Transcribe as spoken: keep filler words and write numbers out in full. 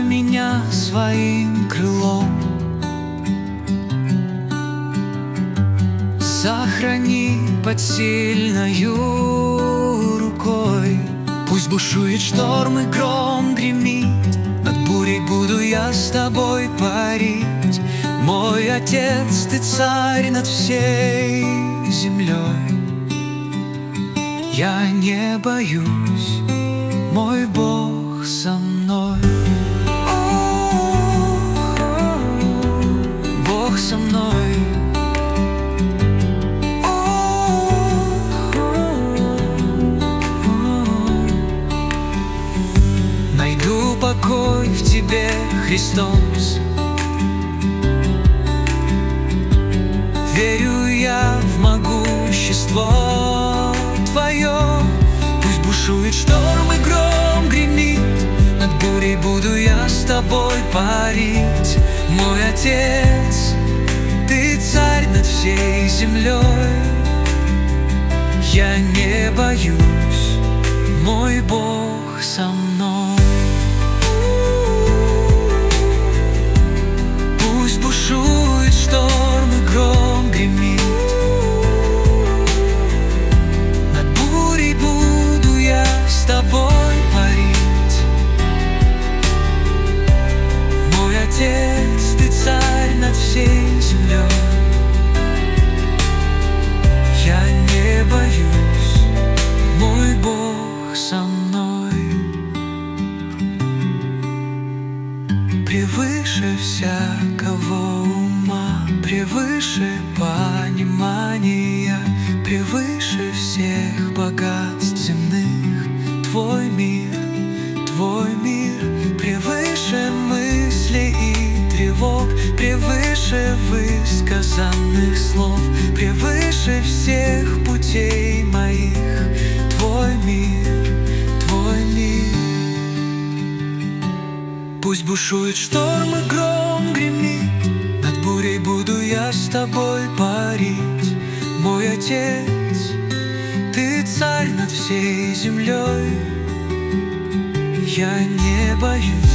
меня своим крылом. Сохрани под сильною рукой. Пусть бушует шторм и гром гремит, над бурей буду я с тобой парить. Мой Отец, ты царь над всей землей. Я не боюсь, мой Бог со мной. Бог со мной. Найду покой в тебе, Христос. Верю я в могущество Твое. Пусть бушует шторм и гром гремит, над бурей буду я с тобой парить. Мой Отец, ты царь над всей землей. Я не боюсь, мой Бог со мной. Пусть бушует шторм и гром гремит, над бурей буду я с тобой парить. Мой Отец, ты царь над всей землей. Я не боюсь, мой Бог со мной. Превыше всякого ума, превыше понимания, превыше всех богатств земных. Твой мир, Твой мир, превыше мыслей и тревог, превыше высказанных слов, превыше всех путей моих. Твой мир, Твой мир. Пусть бушует шторм и гром гремит, над бурей буду я с тобой парить. Мой Отец, ты царь над всей землей. Я не боюсь,